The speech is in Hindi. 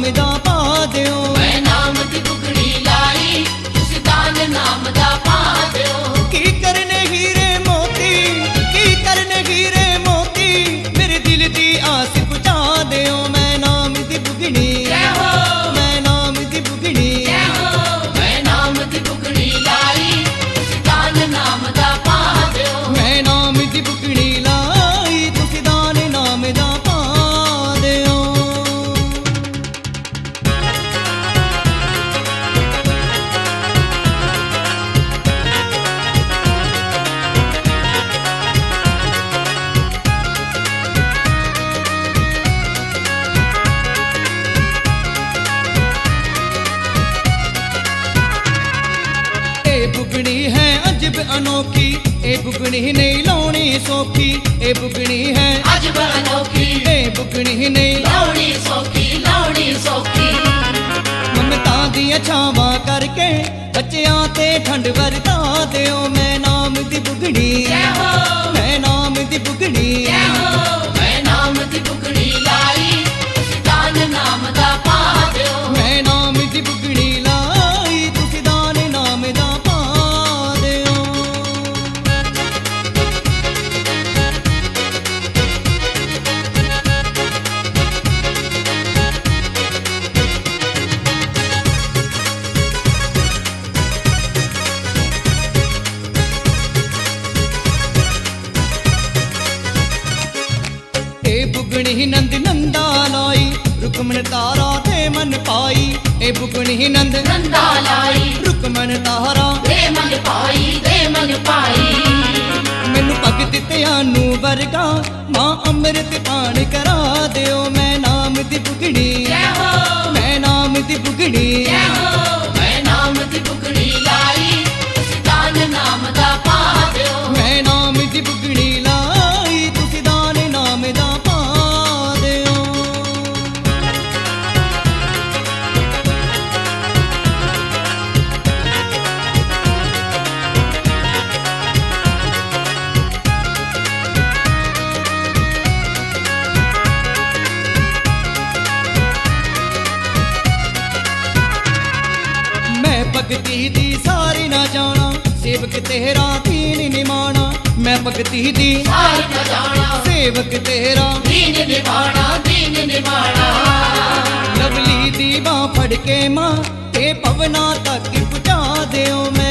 नाम दा पा दियो। मैं नाम दी बुगड़ी लाई तुसी दान नाम दा पा दियो। की करने हीरे मोती, की करने हीरे मोती, मेरे दिल दी आस बुझा दियो। मैं नाम दी बुगड़ी, जय हो। मैं नाम दी बुगड़ी, जय हो। मैं नाम दी बुगड़ी लाई तुसी दान नाम दा पा दियो। मैं नाम दी बुगड़ी लाई तुसी दान नाम दा पा दियो। बुगड़ी है अजब अनोखी, ए बुगड़ी नहीं लाउनी सौखी। ए बुगड़ी है अजब अनोखी, ए बुगड़ी नहीं लाउनी सौखी, लाउनी सौखी। ममता दिया छावां करके बच्चियां ते ठंड वरता दियो। मैं नाम दी बुगड़ी, जय हो। मैं नाम दी बुगड़ी, जय हो। मैं नाम दी बुगड़ी लाई तुसी दान नाम दा पा दियो। मैं नाम दी बुगड़ी लाई तुसी दान नाम दा पा दियो। ए बुगड़ी नंद नंदा लाई, रुकमन तारा ते मन पाई। ए बुगड़ी नंद नंदा लाई रुकमन तारा दे मन पाई, दे मन पाई। मैनू भगत त्यानू वर्गा मां अमृत पान करा दियो। मैं नाम दी बुगड़ी, जय हो। मैं नाम दी बुगड़ी, जय हो। मैं नाम दी बुगड़ी लाई तुसी दान नाम दा पा दियो। मैं नाम दी बुगड़ी लाई तुसी दान नाम दा पा दियो। मैं भगती दी सारी ना जाना, सेवक तेरा दीन निमाना। मैं भगती दी सारी न जाना सेवक तेरा दीन निभाना, दीन निभाना। लवली दी बां फड़ के मां ते पवना तक पहुंचा दियो।